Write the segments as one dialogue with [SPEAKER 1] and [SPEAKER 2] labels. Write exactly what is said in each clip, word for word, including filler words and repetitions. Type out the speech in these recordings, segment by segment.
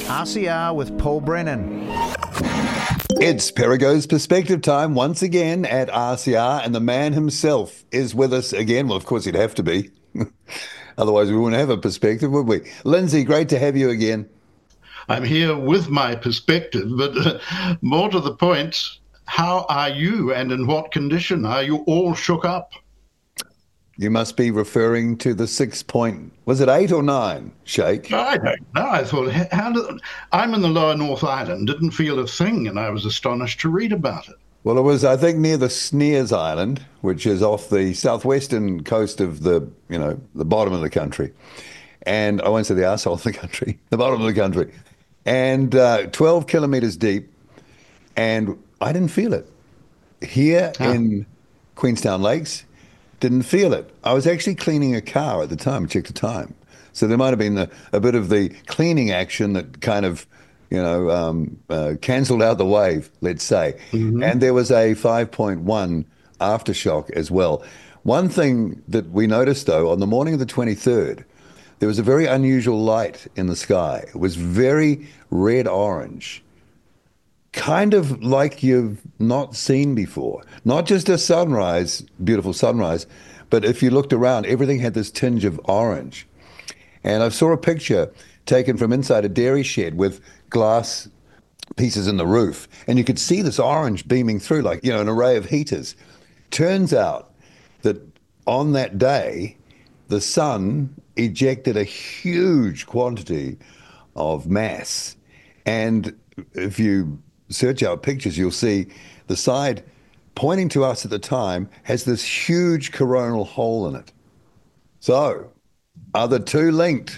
[SPEAKER 1] R C R with Paul Brennan.
[SPEAKER 2] It's Perigo's Perspective time once again at R C R, and the man himself is with us again. Well, of course, he'd have to be. Otherwise, we wouldn't have a perspective, would we? Lindsay, great to have you again.
[SPEAKER 3] I'm here with my perspective, but uh, more to the point, how are you and in what condition? Are you all shook up?
[SPEAKER 2] You must be referring to the six point, was it eight or nine, shake?
[SPEAKER 3] I don't know. I thought, how did, I'm in the lower North Island, didn't feel a thing, and I was astonished to read about it.
[SPEAKER 2] Well, it was, I think, near the Sneers Island, which is off the southwestern coast of the, you know, the bottom of the country. And I won't say the arsehole of the country, the bottom of the country. And uh, twelve kilometres deep, and I didn't feel it. Here oh. in Queenstown Lakes, didn't feel it. I was actually cleaning a car at the time, checked the time. So there might have been a, a bit of the cleaning action that kind of, you know, um, uh, cancelled out the wave, let's say. Mm-hmm. And there was a five point one aftershock as well. One thing that we noticed, though, on the morning of the twenty-third, there was a very unusual light in the sky. It was very red-orange, kind of like you've not seen before. Not just a sunrise, beautiful sunrise, but if you looked around, everything had this tinge of orange. And I saw a picture taken from inside a dairy shed with glass pieces in the roof, and you could see this orange beaming through like, you know, an array of heaters. Turns out that on that day, the sun ejected a huge quantity of mass. And if you search out pictures, you'll see the side pointing to us at the time has this huge coronal hole in it. So, are the two linked?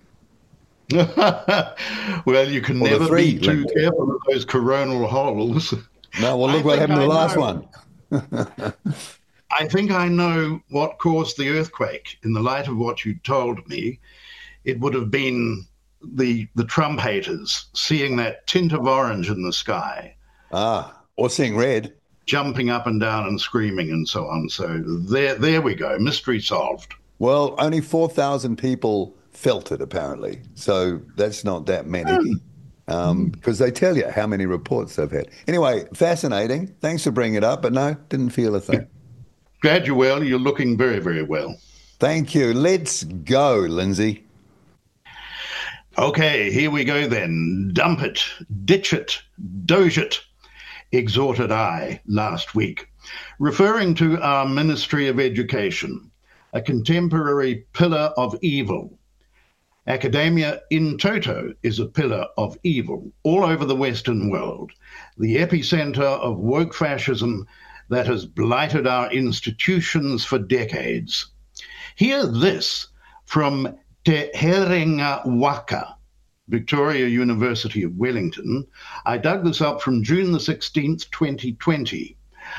[SPEAKER 3] Well, you can or never be too linked. Careful of those coronal holes.
[SPEAKER 2] No, well, look I what happened to the last know. one.
[SPEAKER 3] I think I know what caused the earthquake. In the light of what you told me, it would have been the the Trump haters seeing that tint of orange in the sky.
[SPEAKER 2] Ah, or seeing red.
[SPEAKER 3] Jumping up and down and screaming and so on. So there, there we go. Mystery solved.
[SPEAKER 2] Well, only four thousand people felt it, apparently. So that's not that many. Mm. Um, because they tell you how many reports they've had. Anyway, fascinating. Thanks for bringing it up. But no, didn't feel a thing.
[SPEAKER 3] Glad you're well. You're looking very, very well.
[SPEAKER 2] Thank you. Let's go, Lindsay.
[SPEAKER 3] Okay, here we go then. Dump it, ditch it, doge it, exhorted I last week, referring to our Ministry of Education, a contemporary pillar of evil. Academia in toto is a pillar of evil all over the Western world, the epicenter of woke fascism that has blighted our institutions for decades. Hear this from Te Herenga Waka, Victoria University of Wellington. I dug this up from June the sixteenth, twenty twenty.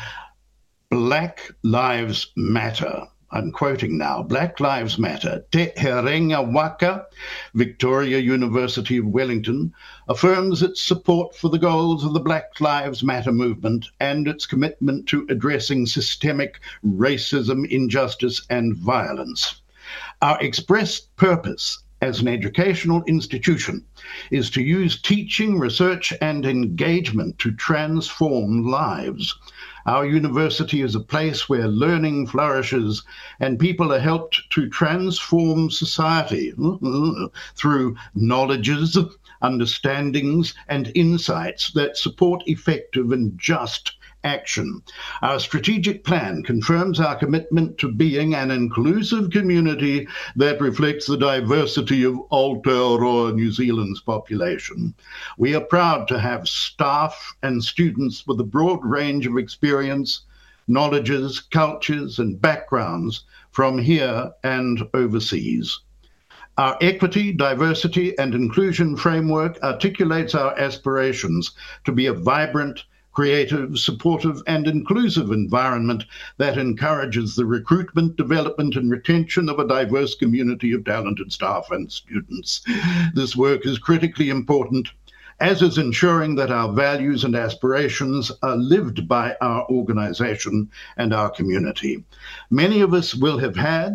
[SPEAKER 3] Black Lives Matter. I'm quoting now. Black Lives Matter. Te Herenga Waka, Victoria University of Wellington, affirms its support for the goals of the Black Lives Matter movement and its commitment to addressing systemic racism, injustice, and violence. Our expressed purpose as an educational institution is to use teaching, research, and engagement to transform lives. Our university is a place where learning flourishes and people are helped to transform society through knowledges, understandings, and insights that support effective and just action. Our strategic plan confirms our commitment to being an inclusive community that reflects the diversity of Aotearoa New Zealand's population. We are proud to have staff and students with a broad range of experience, knowledges, cultures, and backgrounds from here and overseas. Our equity, diversity, and inclusion framework articulates our aspirations to be a vibrant, creative, supportive, and inclusive environment that encourages the recruitment, development, and retention of a diverse community of talented staff and students. This work is critically important, as is ensuring that our values and aspirations are lived by our organization and our community. Many of us will have had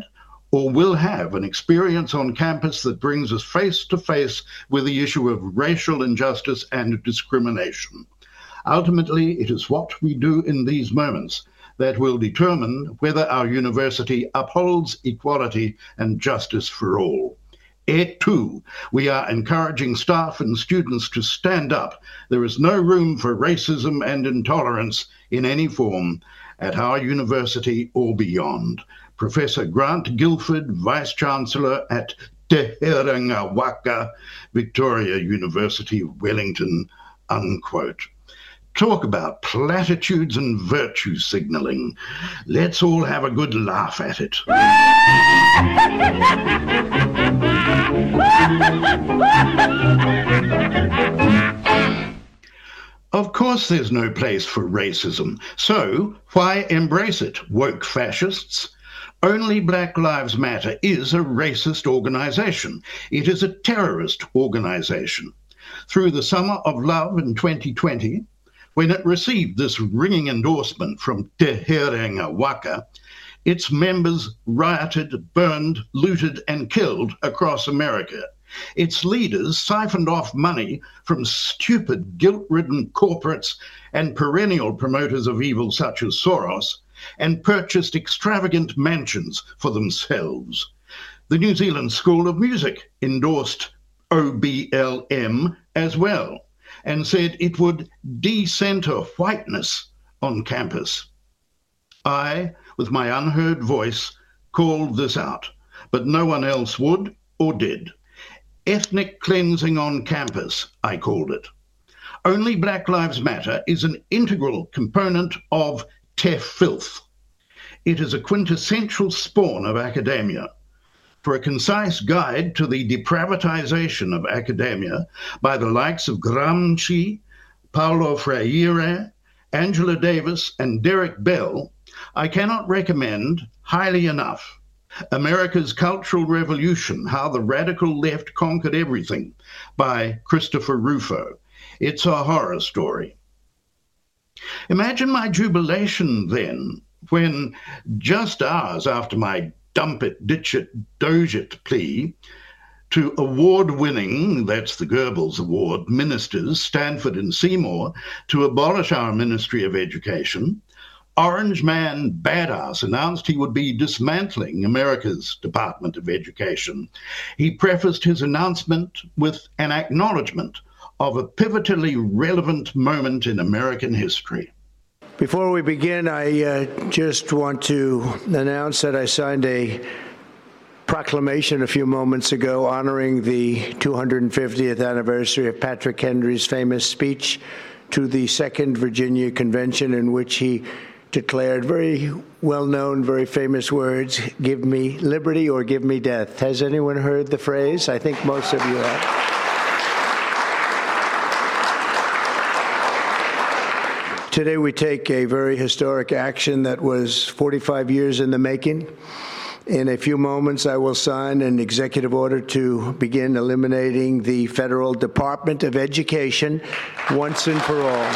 [SPEAKER 3] or will have an experience on campus that brings us face to face with the issue of racial injustice and discrimination. Ultimately, it is what we do in these moments that will determine whether our university upholds equality and justice for all. Et tu, we are encouraging staff and students to stand up. There is no room for racism and intolerance in any form at our university or beyond. Professor Grant Guilford, Vice-Chancellor at Te Herenga Waka, Victoria University of Wellington, unquote. Talk about platitudes and virtue signalling. Let's all have a good laugh at it. Of course there's no place for racism, so why embrace it, woke fascists? Only Black Lives Matter is a racist organization. It is a terrorist organization. Through the Summer of Love in twenty twenty, when it received this ringing endorsement from Te Herenga Waka, its members rioted, burned, looted, and killed across America. Its leaders siphoned off money from stupid, guilt-ridden corporates and perennial promoters of evil such as Soros, and purchased extravagant mansions for themselves. The New Zealand School of Music endorsed O B L M as well, and said it would de-center whiteness on campus. I, with my unheard voice, called this out, but no one else would or did. Ethnic cleansing on campus, I called it. Only Black Lives Matter is an integral component of Te Filth. It is a quintessential spawn of academia. For a concise guide to the depravitization of academia by the likes of Gramsci, Paulo Freire, Angela Davis, and Derek Bell, I cannot recommend highly enough America's Cultural Revolution, How the Radical Left Conquered Everything by Christopher Rufo. It's a horror story. Imagine my jubilation then, when just hours after my dump it, ditch it, doge it plea to award-winning, that's the Goebbels Award, ministers, Stanford and Seymour, to abolish our Ministry of Education, Orange Man Badass announced he would be dismantling America's Department of Education. He prefaced his announcement with an acknowledgement of a pivotally relevant moment in American history.
[SPEAKER 4] Before we begin, I uh, just want to announce that I signed a proclamation a few moments ago honoring the two hundred fiftieth anniversary of Patrick Henry's famous speech to the Second Virginia Convention, in which he declared very well-known, very famous words, "Give me liberty or give me death." Has anyone heard the phrase? I think most of you have. Today we take a very historic action that was forty-five years in the making. In a few moments, I will sign an executive order to begin eliminating the Federal Department of Education once and for all.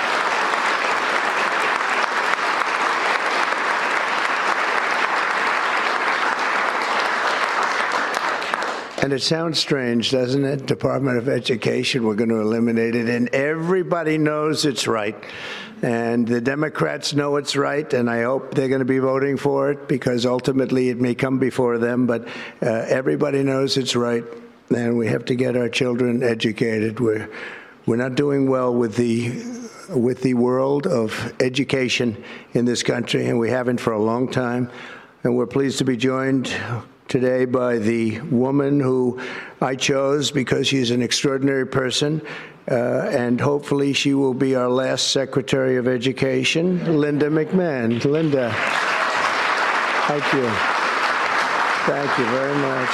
[SPEAKER 4] And it sounds strange, doesn't it? Department of Education, we're going to eliminate it. And everybody knows it's right. And the Democrats know it's right, and I hope they're going to be voting for it, because ultimately it may come before them. But uh, everybody knows it's right, and we have to get our children educated. We're, we're not doing well with the, with the world of education in this country, and we haven't for a long time. And we're pleased to be joined today by the woman who I chose because she's an extraordinary person, uh, and hopefully she will be our last Secretary of Education, Linda McMahon. Linda, thank you. Thank you very much.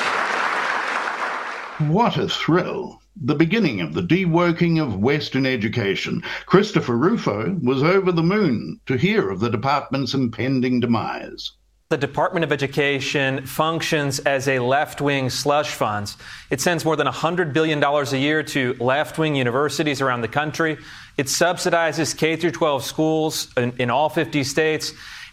[SPEAKER 3] What a thrill. The beginning of the de-woking of Western education. Christopher Rufo was over the moon to hear of the department's impending demise.
[SPEAKER 5] The Department of Education functions as a left-wing slush fund. It sends more than one hundred billion dollars a year to left-wing universities around the country. It subsidizes K through twelve schools in, in all fifty states.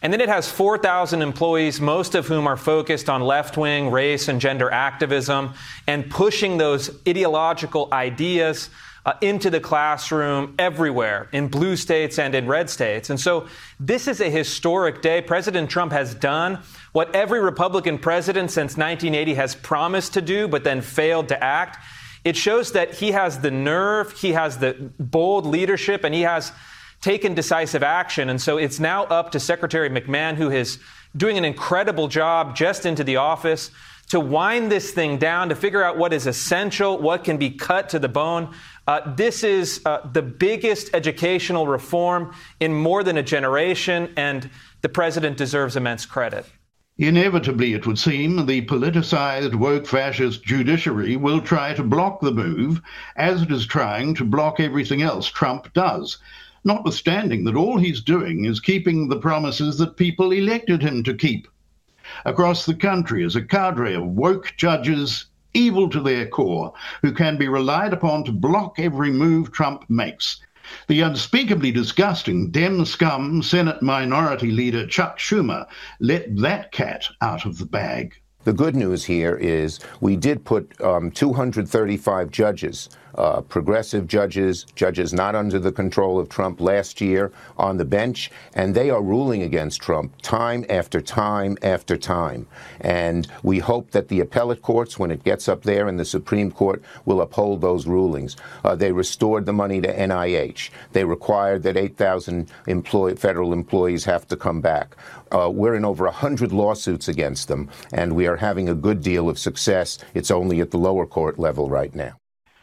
[SPEAKER 5] And then it has four thousand employees, most of whom are focused on left-wing race and gender activism and pushing those ideological ideas uh, into the classroom everywhere, in blue states and in red states. And so this is a historic day. President Trump has done what every Republican president since nineteen eighty has promised to do, but then failed to act. It shows that he has the nerve, he has the bold leadership, and he has taken decisive action. And so it's now up to Secretary McMahon, who is doing an incredible job just into the office, to wind this thing down, to figure out what is essential, what can be cut to the bone. Uh, this is uh, the biggest educational reform in more than a generation, and the president deserves immense credit.
[SPEAKER 3] Inevitably, it would seem, the politicized woke fascist judiciary will try to block the move, as it is trying to block everything else Trump does, notwithstanding that all he's doing is keeping the promises that people elected him to keep. Across the country is a cadre of woke judges, evil to their core, who can be relied upon to block every move Trump makes. The unspeakably disgusting Dem scum Senate Minority Leader Chuck Schumer let that cat out of the bag.
[SPEAKER 6] The good news here is we did put um, two hundred thirty-five judges, uh, progressive judges, judges not under the control of Trump last year on the bench, and they are ruling against Trump time after time after time. And we hope that the appellate courts, when it gets up there in the Supreme Court, will uphold those rulings. Uh, they restored the money to N I H. They required that eight thousand employee, federal employees have to come back. Uh, we're in over one hundred lawsuits against them, and we are having a good deal of success. It's only at the lower court level right now.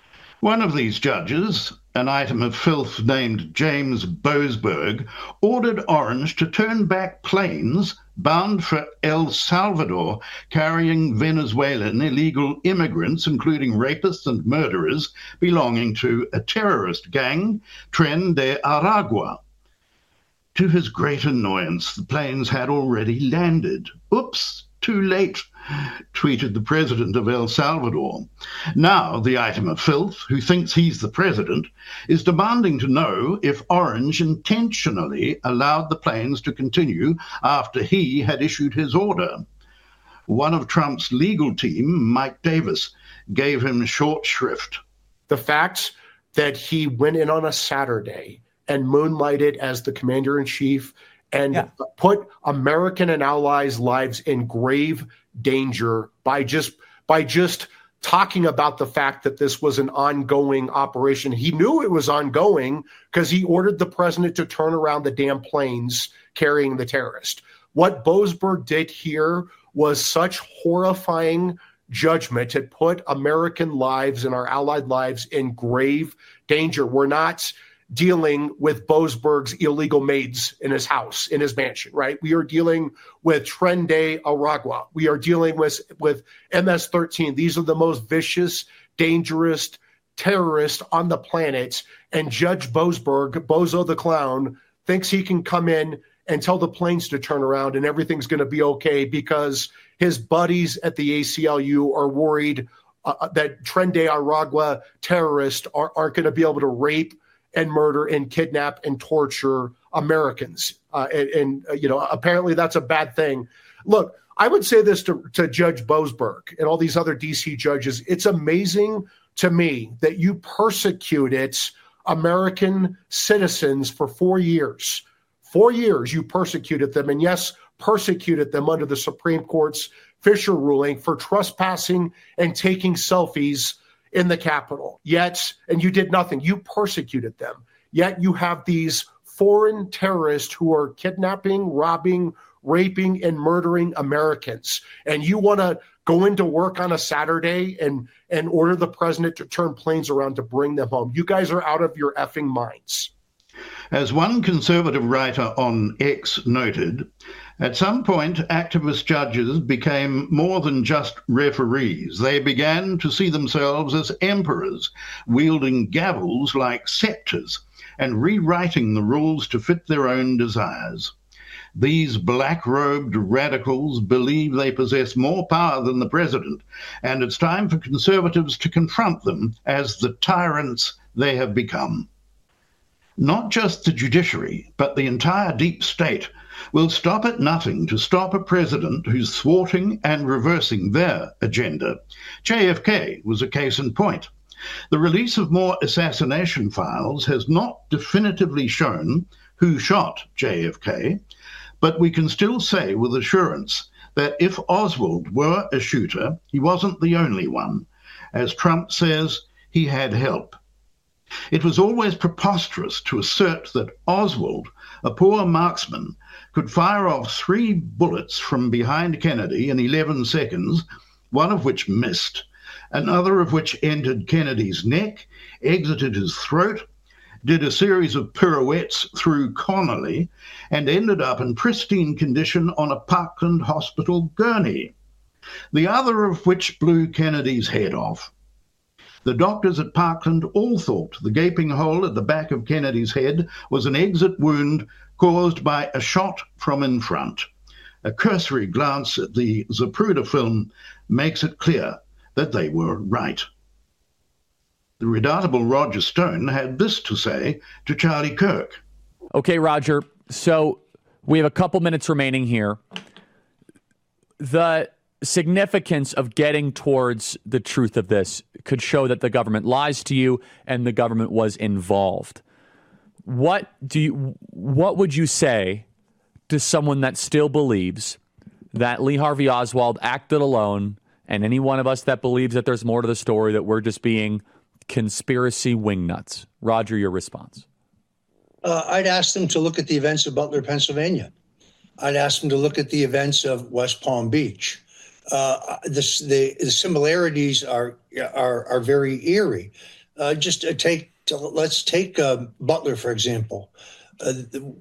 [SPEAKER 3] One of these judges, an item of filth named James Boasberg, ordered Orange to turn back planes bound for El Salvador carrying Venezuelan illegal immigrants, including rapists and murderers, belonging to a terrorist gang, Tren de Aragua. To his great annoyance, the planes had already landed. Oops, too late, tweeted the president of El Salvador. Now the item of filth, who thinks he's the president, is demanding to know if Orange intentionally allowed the planes to continue after he had issued his order. One of Trump's legal team, Mike Davis, gave him short shrift.
[SPEAKER 7] The fact that he went in on a Saturday and moonlighted as the commander-in-chief and yeah. put American and allies' lives in grave danger by just by just talking about the fact that this was an ongoing operation. He knew it was ongoing because he ordered the president to turn around the damn planes carrying the terrorist. What Boasberg did here was such horrifying judgment. It put American lives and our allied lives in grave danger. We're not dealing with Boasberg's illegal maids in his house, in his mansion, right? We are dealing with Tren de Aragua. We are dealing with, with M S thirteen. These are the most vicious, dangerous terrorists on the planet. And Judge Boasberg, Bozo the Clown, thinks he can come in and tell the planes to turn around and everything's going to be okay because his buddies at the A C L U are worried uh, that Tren de Aragua terrorists are, aren't going to be able to rape and murder and kidnap and torture Americans. Uh, and, and uh, you know, apparently that's a bad thing. Look, I would say this to, to Judge Boasberg and all these other D C judges. It's amazing to me that you persecuted American citizens for four years. Four years you persecuted them, and yes, persecuted them under the Supreme Court's Fisher ruling for trespassing and taking selfies in the Capitol. Yet, and you did nothing. You persecuted them. Yet you have these foreign terrorists who are kidnapping, robbing, raping, and murdering Americans. And you want to go into work on a Saturday and, and order the president to turn planes around to bring them home. You guys are out of your effing minds.
[SPEAKER 3] As one conservative writer on X noted, at some point, activist judges became more than just referees. They began to see themselves as emperors, wielding gavels like scepters and rewriting the rules to fit their own desires. These black-robed radicals believe they possess more power than the president, and it's time for conservatives to confront them as the tyrants they have become. Not just the judiciary, but the entire deep state will stop at nothing to stop a president who's thwarting and reversing their agenda. J F K was a case in point. The release of more assassination files has not definitively shown who shot J F K, but we can still say with assurance that if Oswald were a shooter, he wasn't the only one. As Trump says, he had help. It was always preposterous to assert that Oswald, a poor marksman, could fire off three bullets from behind Kennedy in eleven seconds, one of which missed, another of which entered Kennedy's neck, exited his throat, did a series of pirouettes through Connolly, and ended up in pristine condition on a Parkland Hospital gurney, the other of which blew Kennedy's head off. The doctors at Parkland all thought the gaping hole at the back of Kennedy's head was an exit wound caused by a shot from in front. A cursory glance at the Zapruder film makes it clear that they were right. The redoubtable Roger Stone had this to say to Charlie Kirk.
[SPEAKER 8] Okay, Roger, so we have a couple minutes remaining here. The significance of getting towards the truth of this could show that the government lies to you and the government was involved. What do you, what would you say to someone that still believes that Lee Harvey Oswald acted alone, and any one of us that believes that there's more to the story, that we're just being conspiracy wingnuts? Roger, your response.
[SPEAKER 9] Uh, I'd ask them to look at the events of Butler, Pennsylvania. I'd ask them to look at the events of West Palm Beach. Uh, this, the, the similarities are are are very eerie. Uh, just to take, to, let's take uh, Butler, for example. Uh,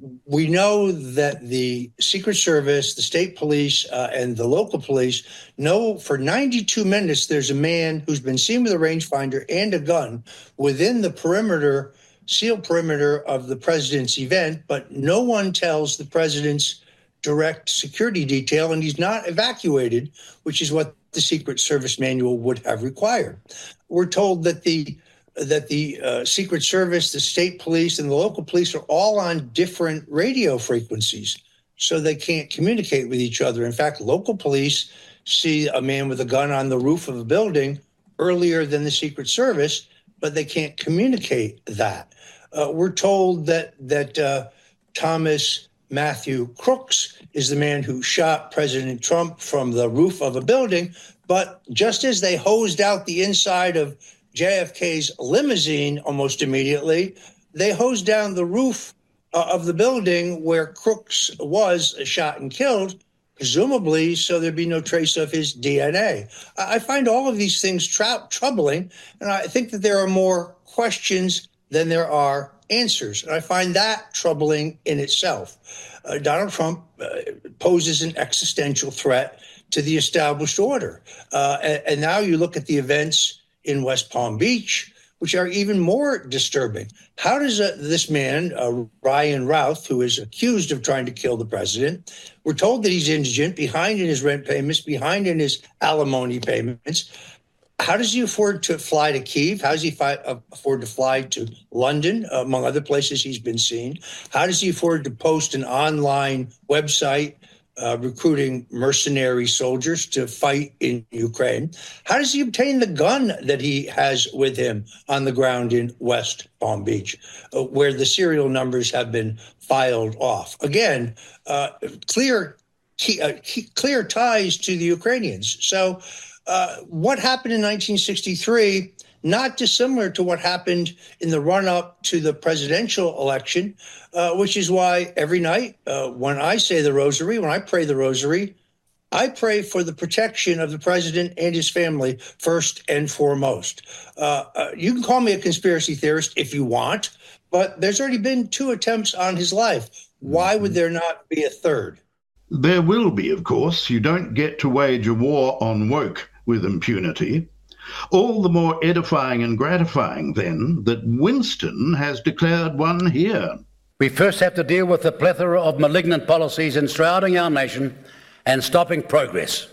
[SPEAKER 9] we know that the Secret Service, the state police, uh, and the local police know for ninety-two minutes there's a man who's been seen with a rangefinder and a gun within the perimeter, sealed perimeter of the president's event, but no one tells the president's direct security detail, and he's not evacuated, which is what the Secret Service manual would have required. We're told that the that the uh, Secret Service, the state police, and the local police are all on different radio frequencies, so they can't communicate with each other. In fact, local police see a man with a gun on the roof of a building earlier than the Secret Service, but they can't communicate that. Uh, we're told that that uh, Thomas Matthew Crooks is the man who shot President Trump from the roof of a building, but just as they hosed out the inside of J F K's limousine almost immediately, they hosed down the roof uh, of the building where Crooks was shot and killed, presumably so there'd be no trace of his D N A. I find all of these things tra- troubling, and I think that there are more questions than there are answers. And I find that troubling in itself. Uh, Donald Trump uh, poses an existential threat to the established order. Uh, and, and now you look at the events in West Palm Beach, which are even more disturbing. How does uh, this man, uh, Ryan Routh, who is accused of trying to kill the president, we're told that he's indigent, behind in his rent payments, behind in his alimony payments. How does he afford to fly to Kyiv? How does he fi- uh, afford to fly to London, uh, among other places he's been seen? How does he afford to post an online website uh, recruiting mercenary soldiers to fight in Ukraine? How does he obtain the gun that he has with him on the ground in West Palm Beach, uh, where the serial numbers have been filed off? Again, uh, clear, key, uh, key, clear ties to the Ukrainians. So uh, what happened in nineteen sixty-three, not dissimilar to what happened in the run-up to the presidential election, uh, which is why every night uh, when I say the rosary, when I pray the rosary, I pray for the protection of the president and his family first and foremost. Uh, uh, you can call me a conspiracy theorist if you want, but there's already been two attempts on his life. Why would there not be a third?
[SPEAKER 3] There will be, of course. You don't get to wage a war on woke with impunity. All the more edifying and gratifying, then, that Winston has declared one here.
[SPEAKER 10] We first have to deal with the plethora of malignant policies enshrouding our nation and stopping progress.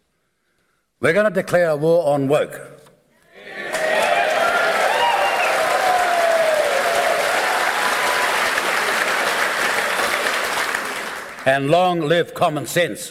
[SPEAKER 10] We're going to declare a war on woke. and long live common sense.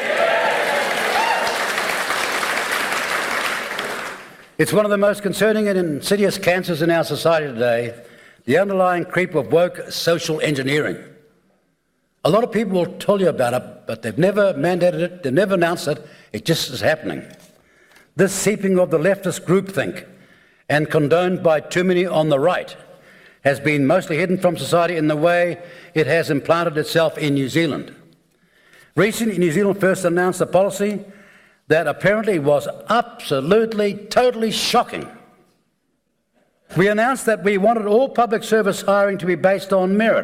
[SPEAKER 10] It's one of the most concerning and insidious cancers in our society today, the underlying creep of woke social engineering. A lot of people will tell you about it, but they've never mandated it, they've never announced it, it just is happening. This seeping of the leftist groupthink, and condoned by too many on the right, has been mostly hidden from society in the way it has implanted itself in New Zealand. Recently, New Zealand first announced a policy that apparently was absolutely, totally shocking. We announced that we wanted all public service hiring to be based on merit.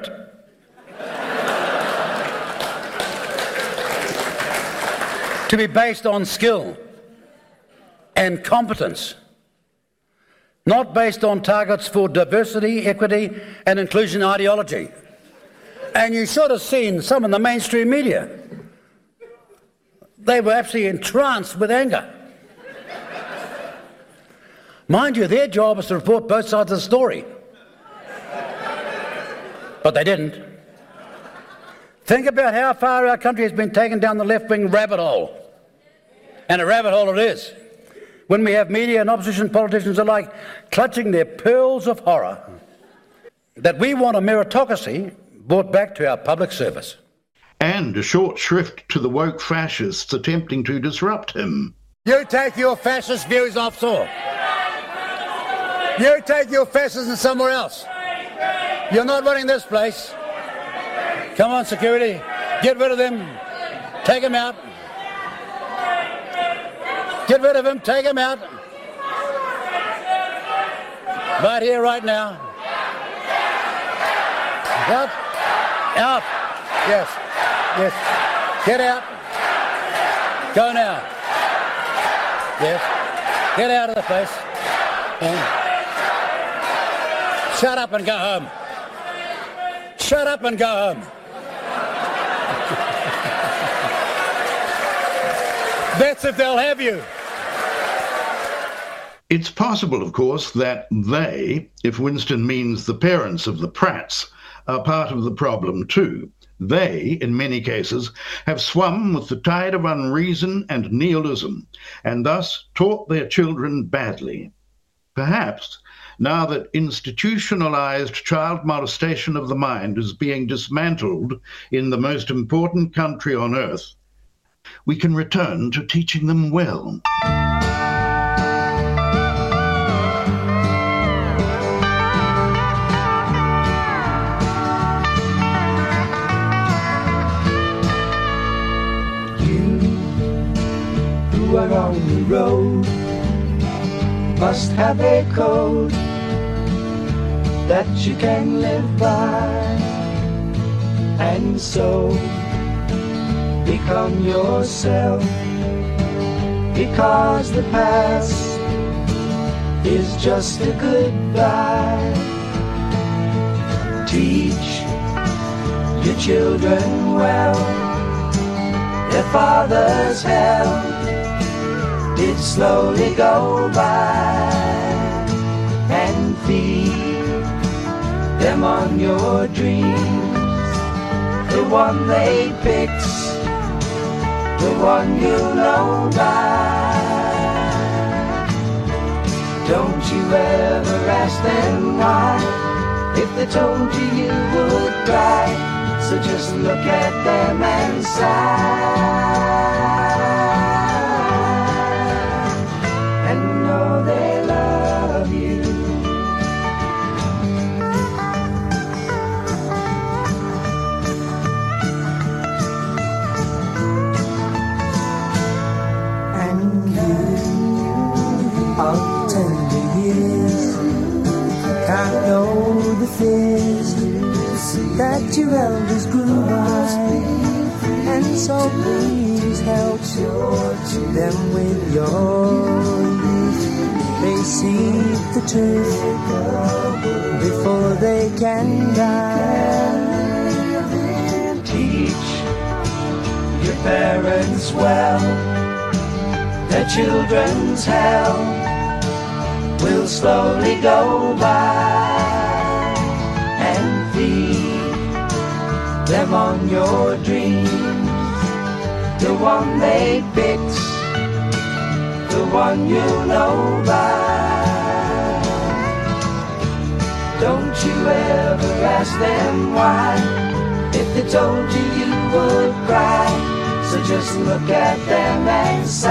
[SPEAKER 10] To be based on skill and competence, not based on targets for diversity, equity, and inclusion ideology. And you should have seen some in the mainstream media. They were absolutely entranced with anger. Mind you, their job is to report both sides of the story. But they didn't. Think about how far our country has been taken down the left-wing rabbit hole. And a rabbit hole it is, when we have media and opposition politicians alike clutching their pearls of horror, that we want a meritocracy brought back to our public service.
[SPEAKER 3] And a short shrift to the woke fascists attempting to disrupt him.
[SPEAKER 10] You take your fascist views offshore. You take your fascism somewhere else. You're not running this place. Come on, security. Get rid of them. Take them out. Get rid of him. Take him out. Right here, right now. Out. Out. Yes. Yes. Get out. Go now. Yes. Get out of the place. And shut up and go home. Shut up and go home. That's if they'll have you.
[SPEAKER 3] It's possible, of course, that they, if Winston means the parents of the Pratts, are part of the problem too. They, in many cases, have swum with the tide of unreason and nihilism, and thus taught their children badly. Perhaps, now that institutionalized child molestation of the mind is being dismantled in the most important country on earth, we can return to teaching them well.
[SPEAKER 11] You who are on the road must have a code that you can live by, and so become yourself, because the past is just a goodbye. Teach your children well, their father's hell did slowly go by, and feed them on your dreams, the one they picked, the one you know by. Don't you ever ask them why, if they told you you would cry. So just look at them and sigh, and know they love you. Of tender years, can't know the fears that your elders grew by, and so please help them with your youth. They seek the truth before they can die. Teach your parents well, their children's hell will slowly go by, and feed them among your dreams, the one they picked, the one you know by. Don't you ever ask them why, if they told you you would cry. So just look at them and sigh.